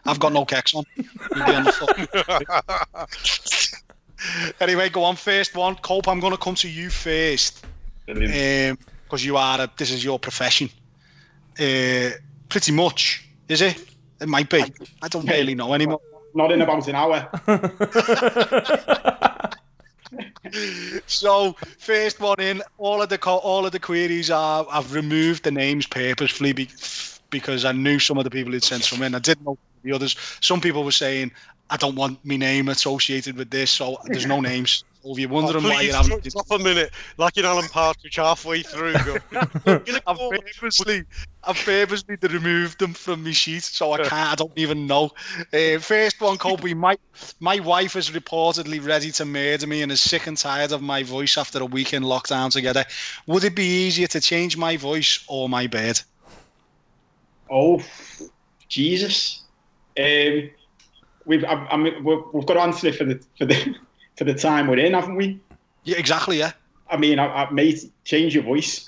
I've got no kecks on. You'll be on the foot. Anyway, go on. First one. Cope, I'm going to come to you first. Because this is your profession. Pretty much, is it? It might be. I don't really know anymore. Not in about an hour. So, first one in. All of the queries are. I've removed the names purposefully because I knew some of the people who'd sent some in. I didn't know the others. Some people were saying, I don't want my name associated with this, so there's no names. So if you're wondering why you're having... Stop a minute, like in Alan Partridge halfway through. I've purposely removed them from my sheet, so I don't even know. First one, Kobe, my wife is reportedly ready to murder me and is sick and tired of my voice after a week in lockdown together. Would it be easier to change my voice or my bed? Oh, Jesus. We've got to answer it for the time we're in, haven't we? Yeah, exactly. Yeah. I mean, I may change your voice.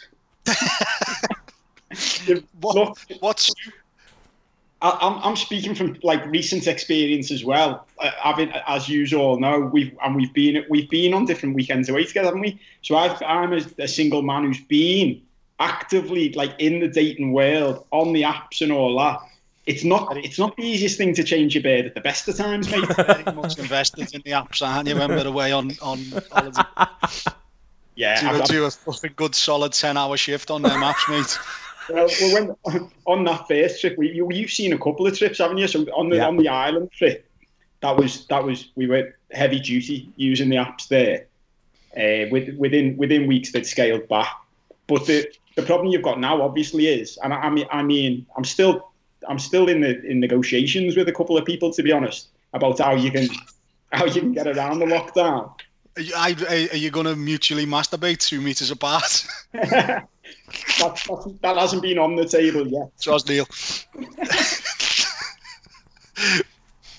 I'm speaking from like recent experience as well. As you all know, we've been on different weekends away together, haven't we? So I'm a single man who's been actively like in the dating world on the apps and all that. It's not the easiest thing to change your bed at the best of times, mate. Very much invested in the apps, aren't you? When we're away on holiday. Yeah, do a fucking good solid 10-hour shift on them apps, mate. Well, when on that first trip, you've seen a couple of trips, haven't you? So on the island trip, that was we were heavy duty using the apps there. Within weeks they'd scaled back, but the problem you've got now obviously is, and I mean I'm still in negotiations with a couple of people, to be honest, about how you can get around the lockdown. Are you going to mutually masturbate 2 meters apart? that hasn't been on the table yet. Trust Neil.